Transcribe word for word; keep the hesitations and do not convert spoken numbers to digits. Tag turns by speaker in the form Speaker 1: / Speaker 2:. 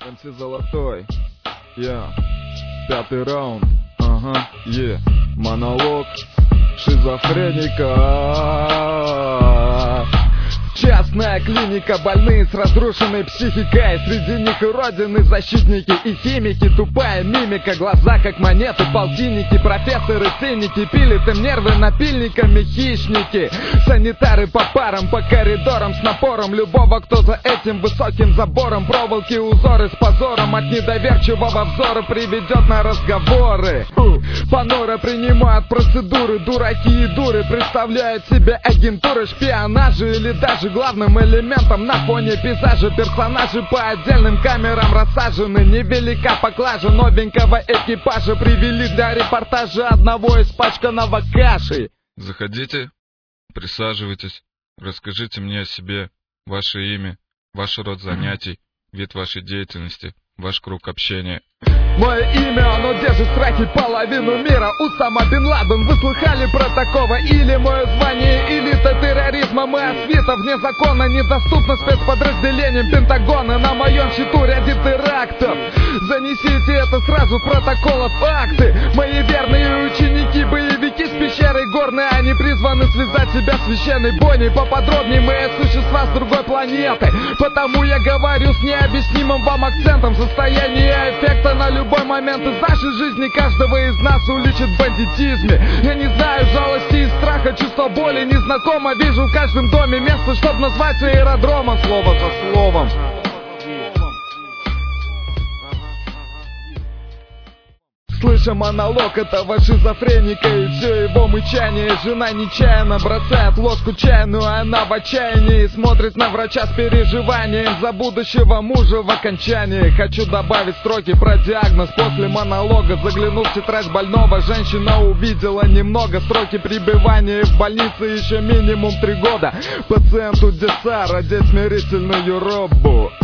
Speaker 1: эм си Золотой, я, пятый раунд, ага, е, монолог шизофреника. Частная клиника, больные с разрушенной психикой. Среди них и родины, защитники и химики. Тупая мимика, глаза как монеты, полтинники. Профессоры, циники, пилят им нервы напильниками. Хищники, санитары по парам, по коридорам с напором любого, кто за этим высоким забором. Проволоки, узоры с позором от недоверчивого взора приведет на разговоры. Понуро принимают процедуры, дураки и дуры представляют себе агентуры, шпионажи или даже главным элементом на фоне пейзажа. Персонажи по отдельным камерам рассажены. Невелика поклажа новенького экипажа. Привели для репортажа одного испачканного кашей.
Speaker 2: Заходите, присаживайтесь, расскажите мне о себе, ваше имя, ваш род занятий, вид вашей деятельности, ваш круг общения.
Speaker 1: Мое имя, оно держит в страхе половину мира. Усама бен Ладен, вы слыхали про такого? Или мое звание элита терроризма? Моя свита вне закона недоступна спецподразделениям Пентагона. На моем счету ряде терактов. Занесите это сразу в протоколы, факты. Мои верные ученики, боевики с пещеры горной. Они призваны связать себя священной бойней. Поподробнее, мои существа с другой планеты. Потому я говорю с необъяснимым вам акцентом. Состояние эффекта на любой момент из нашей жизни каждого из нас уличит в бандитизме. Я не знаю жалости и страха, чувство боли незнакомо. Вижу в каждом доме место, чтобы назвать аэродромом. Слово за словом. Слыша монолог этого шизофреника и все его мычание, жена нечаянно бросает ложку чайную, она в отчаянии смотрит на врача с переживанием за будущего мужа в окончании. Хочу добавить строки про диагноз после монолога. Заглянув в тетрадь больного, женщина увидела немного. Строки пребывания в больнице еще минимум три года. Пациенту Десара, деть смирительную робу.